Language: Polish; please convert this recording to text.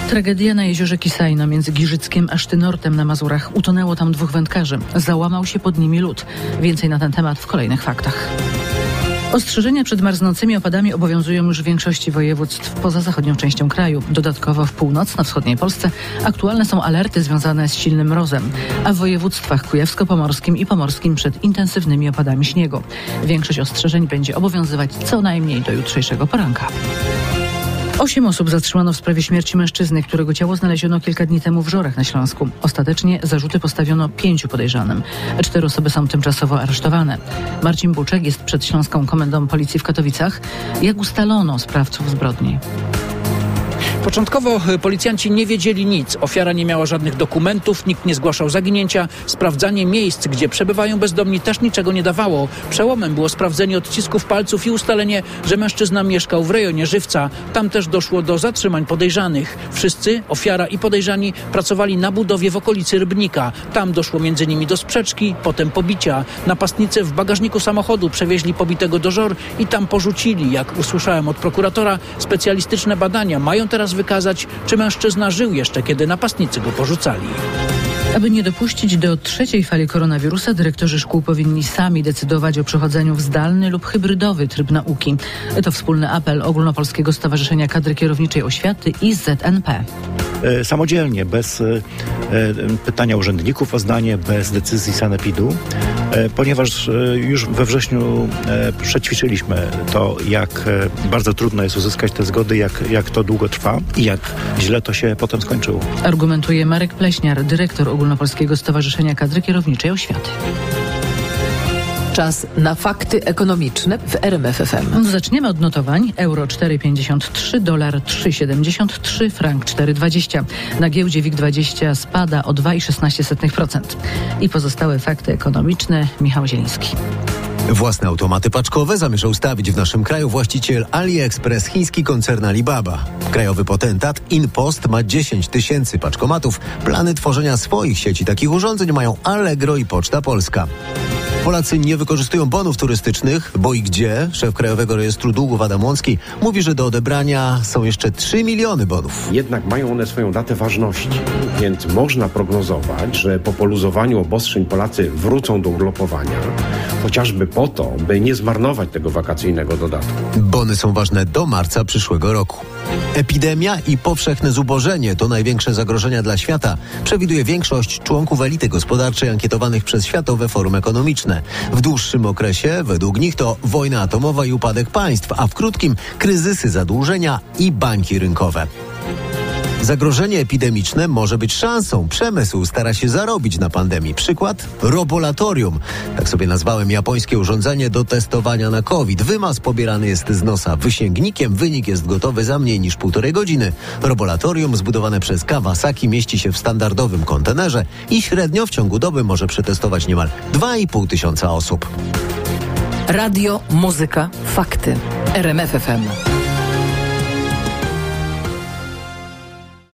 Tragedia na jeziorze Kisajno między Giżyckiem a Sztynortem na Mazurach. Utonęło tam 2 wędkarzy. Załamał się pod nimi lód. Więcej na ten temat w kolejnych faktach. Ostrzeżenia przed marznącymi opadami obowiązują już w większości województw poza zachodnią częścią kraju. Dodatkowo w północno-wschodniej Polsce aktualne są alerty związane z silnym mrozem, a w województwach kujawsko-pomorskim i pomorskim przed intensywnymi opadami śniegu. Większość ostrzeżeń będzie obowiązywać co najmniej do jutrzejszego poranka. 8 osób zatrzymano w sprawie śmierci mężczyzny, którego ciało znaleziono kilka dni temu w Żorach na Śląsku. Ostatecznie zarzuty postawiono 5 podejrzanym. 4 osoby są tymczasowo aresztowane. Marcin Buczek jest przed Śląską Komendą Policji w Katowicach. Jak ustalono sprawców zbrodni? Początkowo policjanci nie wiedzieli nic. Ofiara nie miała żadnych dokumentów, nikt nie zgłaszał zaginięcia. Sprawdzanie miejsc, gdzie przebywają bezdomni, też niczego nie dawało. Przełomem było sprawdzenie odcisków palców i ustalenie, że mężczyzna mieszkał w rejonie Żywca. Tam też doszło do zatrzymań podejrzanych. Wszyscy, ofiara i podejrzani, pracowali na budowie w okolicy Rybnika. Tam doszło między nimi do sprzeczki, potem pobicia. Napastnicy w bagażniku samochodu przewieźli pobitego do Żor i tam porzucili. Jak usłyszałem od prokuratora, specjalistyczne badania mają teraz wykazać, czy mężczyzna żył jeszcze, kiedy napastnicy go porzucali. Aby nie dopuścić do 3. fali koronawirusa, dyrektorzy szkół powinni sami decydować o przechodzeniu w zdalny lub hybrydowy tryb nauki. To wspólny apel Ogólnopolskiego Stowarzyszenia Kadry Kierowniczej Oświaty i ZNP. Samodzielnie, bez pytania urzędników o zdanie, bez decyzji sanepidu, ponieważ już we wrześniu przećwiczyliśmy to, jak bardzo trudno jest uzyskać te zgody, jak to długo trwa i jak źle to się potem skończyło. Argumentuje Marek Pleśniar, dyrektor Ogólnopolskiego Stowarzyszenia Kadry Kierowniczej Oświaty. Czas na fakty ekonomiczne w RMF FM. Zaczniemy od notowań. Euro 4,53, dolar 3,73, frank 4,20. Na giełdzie WIG20 spada o 2,16%. I pozostałe fakty ekonomiczne Michał Zieliński. Własne automaty paczkowe zamierza ustawić w naszym kraju właściciel AliExpress, chiński koncern Alibaba. Krajowy potentat InPost ma 10 000 paczkomatów. Plany tworzenia swoich sieci takich urządzeń mają Allegro i Poczta Polska. Polacy nie wykorzystują bonów turystycznych, bo i gdzie? Szef Krajowego Rejestru Długów Adam Łącki mówi, że do odebrania są jeszcze 3 miliony bonów. Jednak mają one swoją datę ważności, więc można prognozować, że po poluzowaniu obostrzeń Polacy wrócą do urlopowania, chociażby po to, by nie zmarnować tego wakacyjnego dodatku. Bony są ważne do marca przyszłego roku. Epidemia i powszechne zubożenie to największe zagrożenia dla świata, przewiduje większość członków elity gospodarczej ankietowanych przez Światowe Forum Ekonomiczne. W dłuższym okresie, według nich, to wojna atomowa i upadek państw, a w krótkim kryzysy zadłużenia i bańki rynkowe. Zagrożenie epidemiczne może być szansą. Przemysł stara się zarobić na pandemii. Przykład? Robolatorium. Tak sobie nazwałem japońskie urządzenie do testowania na COVID. Wymaz pobierany jest z nosa wysięgnikiem. Wynik jest gotowy za mniej niż 1,5 godziny. Robolatorium zbudowane przez Kawasaki mieści się w standardowym kontenerze i średnio w ciągu doby może przetestować niemal 2500 osób. Radio, muzyka, fakty. RMF FM.